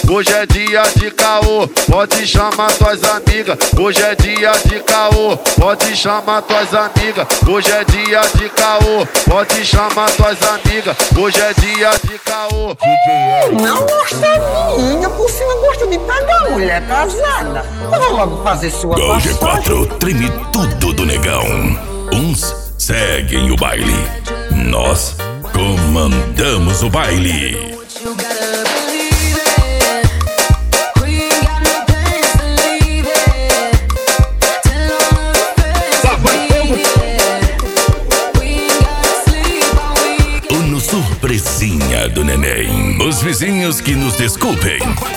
hoje é dia de caô, pode chamar tuas amigas. Hoje é dia de caô, pode chamar tuas amigas. Hoje é dia de caô, pode chamar tuas amigas. Hoje é dia de caô. Não gosta minha, por cima gosta de pegar mulher casada. Vou logo fazer sua G4 passagem. treme tudo do negão. Uns seguem o baile, nós comandamos o baile. No surpresinha do neném, os vizinhos que nos desculpem.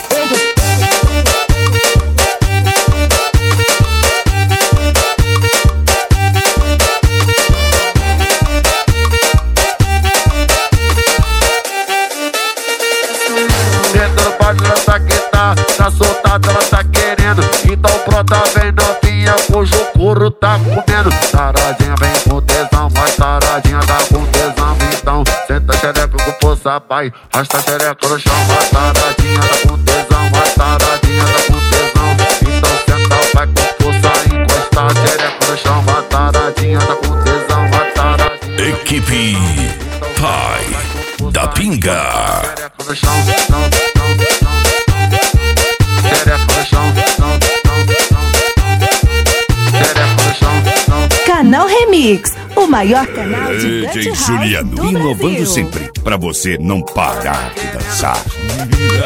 Dentro do baile ela tá que tá soltada, ela tá querendo. Então pronta, vem novinha, cujo couro tá comendo. Taradinha vem com tesão, mas taradinha tá com tesão. Então senta xereca com força, pai, arrasta xereca no chão. Mas taradinha tá com tesão, mas taradinha tá com tesão. Então senta, vai com força, encosta a xereca no chão. Mas taradinha tá com tesão, mas taradinha. Equipe Pai da Pinga. Xereca no chão, xereca no chão, xereca no chão. Canal Remix, o maior canal de dance DJ house Juliano, do inovando Brasil. sempre, pra você não parar de dançar.